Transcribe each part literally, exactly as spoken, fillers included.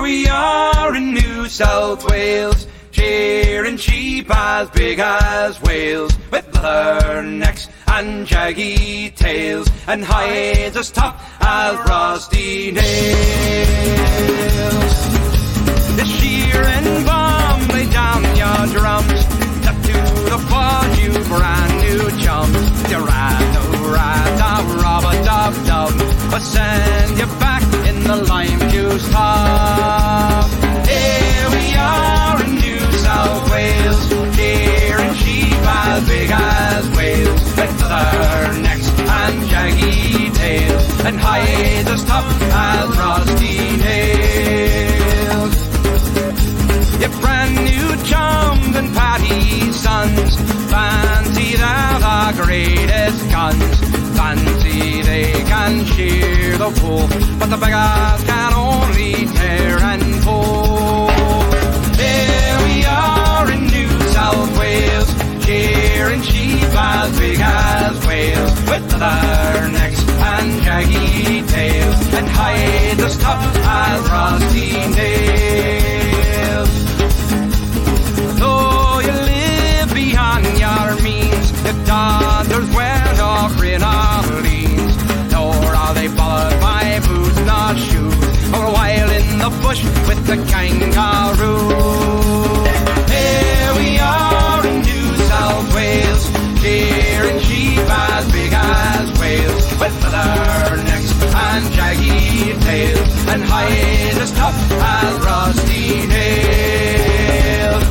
Here we are in New South Wales, shearing sheep as big as whales, with leather necks and jaggy tails, and hides as tough as rusty nails. The shearing bomb lay down your drums, step to the fudge, you brand new chums. You rat, oh rat, oh rubber dub dub, but send you back in the lime juice tub. Here we are in New South Wales, shearing sheep as big as whales, with leather necks and jaggy tails, and hides as tough as rusty nails. You brand new chums and Paddy's sons, fancy they're the greatest guns. Fancy they can shear the wool, but the beggars can only tear and pull. Here we are in New South Wales, shearing sheep as big as whales, with leather necks and jaggy tails, and hides as tough as rusty nails. Though you live beyond your means, the daughters wear no crinolines, nor are they bothered by boots nor shoes, or a while in the bush with the kangaroo. Here we are in New South Wales, shearing sheep as big as whales, with leather necks and jaggy tails, and hides as tough as rusty nails.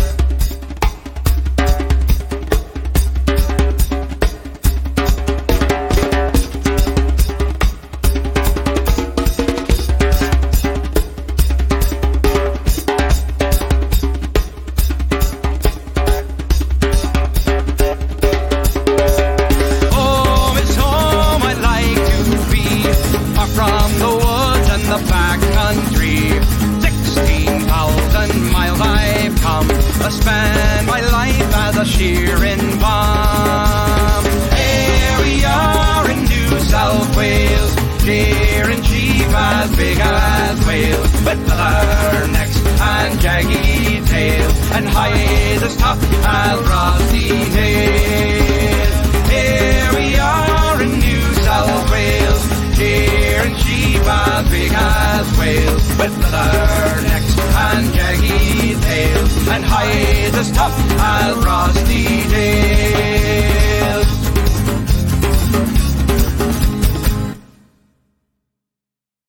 I spend my life as a shearing bum. Here we are in New South Wales, shearing sheep as big as whales, with leather necks and jaggy tails, and hides as tough as rusty nails. Here we are in New South Wales, shearing sheep as big as whales, with leather necks and jaggy tails, and hides as tough as rusty nails.